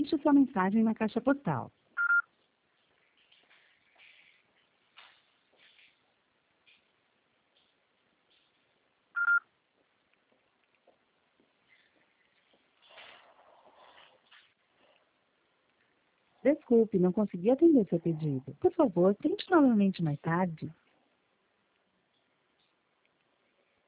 deixe sua mensagem na caixa postal. Desculpe, não consegui atender seu pedido. Por favor, tente novamente mais tarde.